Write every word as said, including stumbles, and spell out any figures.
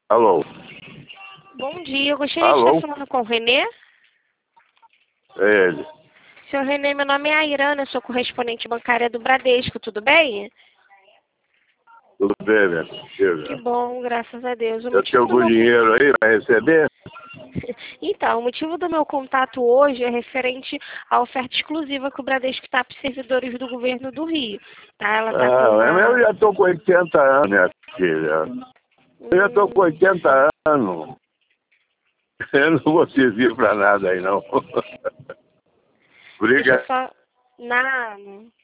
Alô? Bom dia, eu gostaria Alô? de estar falando com o Renê. É ele. Seu Renê, meu nome é Airana, sou correspondente bancária do Bradesco, tudo bem? Tudo bem, minha Que filha? bom, graças a Deus. O Eu tenho motivo do algum meu... dinheiro aí para receber? Então, o motivo do meu contato hoje é referente à oferta exclusiva que o Bradesco está para os servidores do governo do Rio. Tá? Ela está com Ah, uma... eu já estou com oitenta anos, minha filha. Eu já estou com Hum, oitenta anos. Eu não vou servir para nada aí, não. deixa eu Obrigado. só... Não,